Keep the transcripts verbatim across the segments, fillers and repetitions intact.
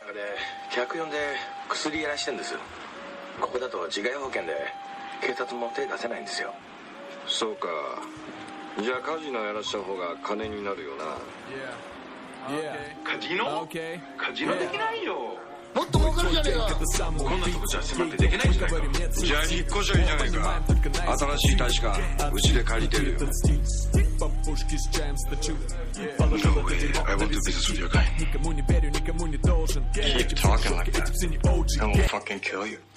あれ客呼んで薬やらしてんです。ここだと自害保険で警察も手出せないんですよ。 そうか。じゃあカジノやらした方が金になるよな。 カジノ？カジノできないよ。 もっと儲かるじゃねえか。 こんなとこじゃ迫ってできないじゃないか。 じゃあ引っ越しゃいいじゃないか。新しい大使館うちで借りてるよ。 No way. I want to business with your guy. Keep talking like that and we'll fucking kill you.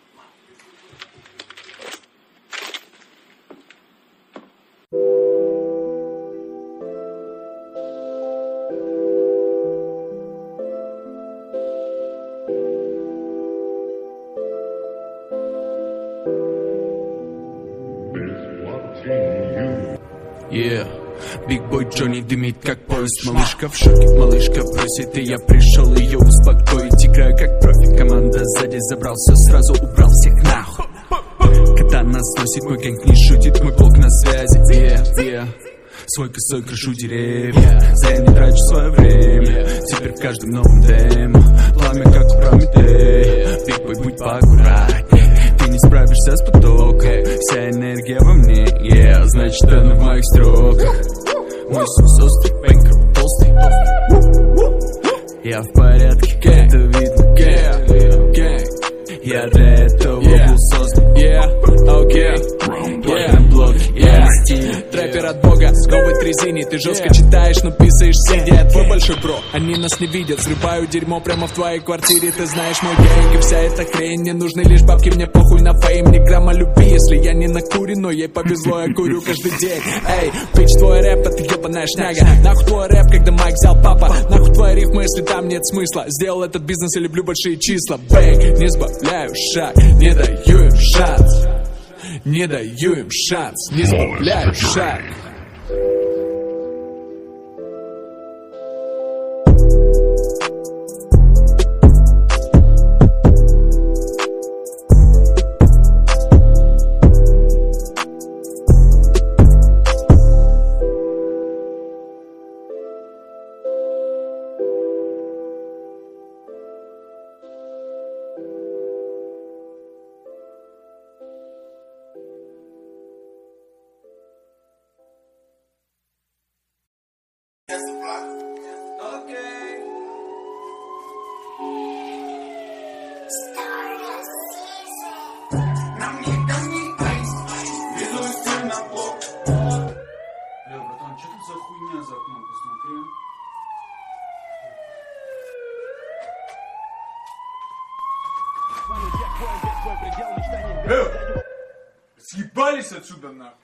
Yeah. Биг бой Джонни дымит как поезд. Малышка в шоке, малышка просит, и я пришел ее успокоить. Играю как профи, команда сзади забрался, сразу убрал всех нахуй. Когда нас носит, мой гэнг не шутит, мой блок на связи. Yeah, yeah. Свой косой крышу деревья, зря не трачу свое время. Теперь в каждом новом демо пламя как у Прометея. Биг бой, будь поаккуратней, ты не справишься с потоком. Вся энергия во мне, yeah, значит она в моих строках. Мой сус острый, бэнкер толстый. Я в порядке, это видно, gang, gang. Я для этого был создан, yeah, okay. Yeah, блок, yeah, стиль. Трэпер от бога, с новой трезини. Ты жестко читаешь, но писаешь сидя. Я твой большой бро, они нас не видят. Взрываю дерьмо прямо в твоей квартире. Ты знаешь мой гэнг и вся эта хрень. Мне нужны лишь бабки, мне похуй на фейм. Ни грамма любви, если я не накурен. Но ей повезло, я курю каждый день. Эй, пич, твой рэп, это ебаная шняга. Нахуй твой рэп, когда майк взял папа. Нахуй твои рифмы, если там нет смысла. Сделал этот бизнес, я люблю большие числа. Бэнг, не сбавляю шаг, не даю им шанс. Не даю им шанс, не сбавляю шаг. Съебались отсюда нахуй.